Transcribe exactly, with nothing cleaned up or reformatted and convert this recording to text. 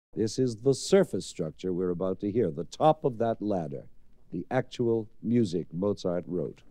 This is the surface structure we're about to hear, the top of that ladder, the actual music Mozart wrote.